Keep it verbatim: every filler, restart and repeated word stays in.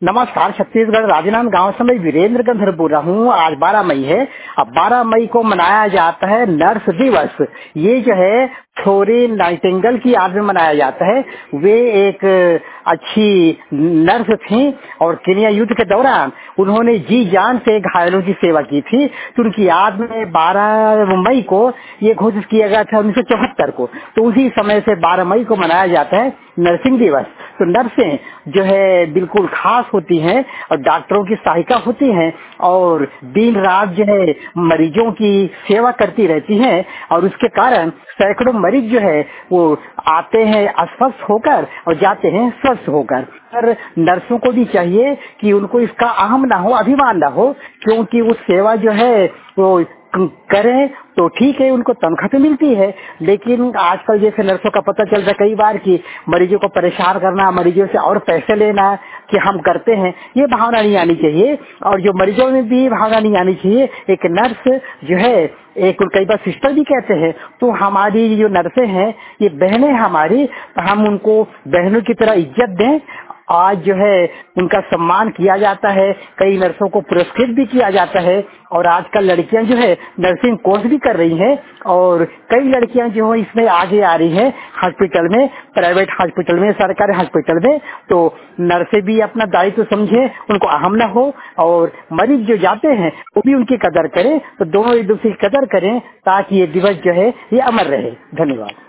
नमस्कार। छत्तीसगढ़ राजनांद गांव से मैं वीरेंद्र गंधर बोल रहा हूँ। आज बारह मई है। अब बारह मई को मनाया जाता है नर्स दिवस। ये जो है फ्लोरेंस नाइटिंगेल की याद में मनाया जाता है। वे एक अच्छी नर्स थी और केनिया युद्ध के दौरान उन्होंने जी जान से घायलों की सेवा की थी। तो उनकी याद में बारह मई को ये घोषित किया गया था उन्नीस सौ चौहत्तर को। तो उसी समय से बारह मई को मनाया जाता है नर्सिंग दिवस। तो नर्सें जो है बिल्कुल खास होती हैं और डॉक्टरों की सहायिका होती हैं और दिन रात जो है मरीजों की सेवा करती रहती हैं और उसके कारण सैकड़ों मरीज जो है वो आते हैं अस्वस्थ होकर और जाते हैं स्वस्थ होकर। पर नर्सों को भी चाहिए कि उनको इसका अहम ना हो, अभिमान ना हो, क्योंकि वो सेवा जो है वो करें तो ठीक है, उनको तनख्वाह तो मिलती है। लेकिन आजकल जैसे नर्सों का पता चलता है कई बार कि मरीजों को परेशान करना, मरीजों से और पैसे लेना कि हम करते हैं, ये भावना नहीं आनी चाहिए। और जो मरीजों में भी भावना नहीं आनी चाहिए। एक नर्स जो है, एक कई बार सिस्टर भी कहते हैं, तो हमारी जो नर्सें हैं ये बहनें हमारी, हम उनको बहनों की तरह इज्जत दें। आज जो है उनका सम्मान किया जाता है, कई नर्सों को पुरस्कृत भी किया जाता है और आजकल लड़कियां जो है नर्सिंग कोर्स भी कर रही हैं और कई लड़कियां जो है इसमें आगे आ रही हैं हॉस्पिटल में, प्राइवेट हॉस्पिटल में, सरकारी हॉस्पिटल में। तो नर्सें भी अपना दायित्व समझे, उनको अहम न हो और मरीज जो जाते हैं वो भी उनकी कदर करें। तो दोनों एक दूसरे की कदर करें ताकि ये दिवस जो है ये अमर रहे। धन्यवाद।